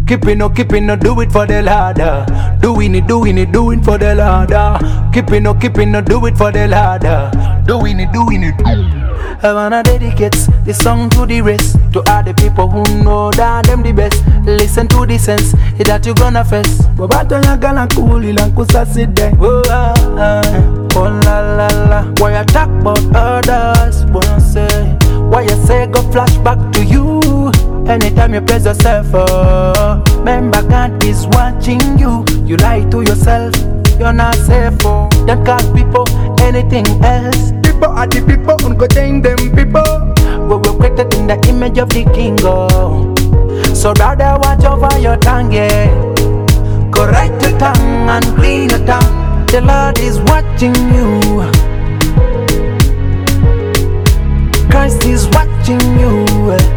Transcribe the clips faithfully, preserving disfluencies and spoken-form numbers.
Keeping up, keeping up, do it for the ladder. Doing it, doing it, doing for the ladder. Keeping up, keeping up, do it for the ladder. Doing it, doing it. I wanna dedicate this song to the rest, to all the people who know that them the best. Listen to the sense that you gonna face. Bobato ya gana cool ilankusa side. Oh ah ah, oh la la la. Why you talk about others? Wanna say? Why you say go flashback to you? Anytime you praise yourself, oh, remember God is watching you. You lie to yourself, you're not safe. Oh, them call people anything else. People are the people, uncontain them people. We were created in the image of the King. Oh, so rather watch over your tongue, yeah. Correct your tongue and clean your tongue. The Lord is watching you. Christ is watching you.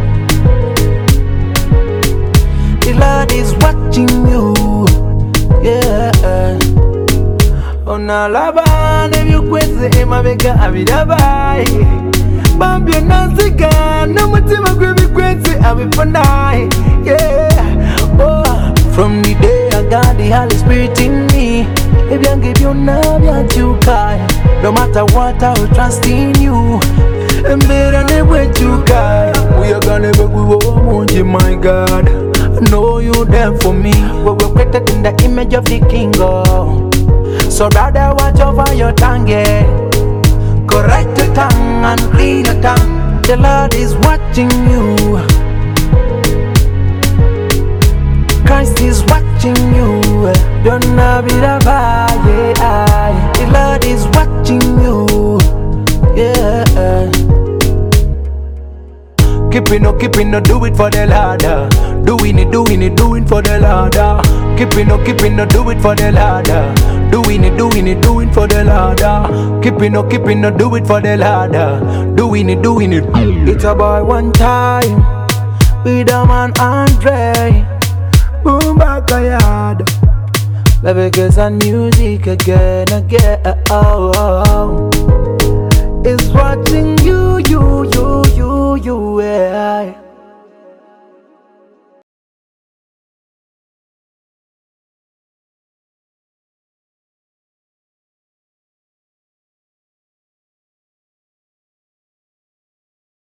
The Lord is watching you, yeah. Ona laba ne bikweze emabega abidabaye. Bambye nazika no mutima gwe bikweze abifanai, yeah. Oh, from the day I got the Holy Spirit in me, ebyange byonna byankyuka. No matter what, I will trust in you. Mbera ne bwenkyuka, uyagane begwiwo mungi, my God. Know you there for me. We were created in the image of the King. Oh, so rather watch over your tongue, yeah. Correct your tongue and clean your tongue. The Lord is watching you. Christ is watching you. Don't be the yeah. The Lord is watching you, yeah. Keeping up, keeping up, do it for the ladder. Doing it, doing it, doing for the ladder. Keeping up, keeping up, do it for the ladder. Doing it, doing it, doing for the ladder. Keeping up, keeping up, do it for the ladder. Doing it, doing it. It's a boy one time with a man Andre. Boom back a yard. Baby gets on music again, again. Oh, oh, oh. It's watching you, you, you, you, you, yeah.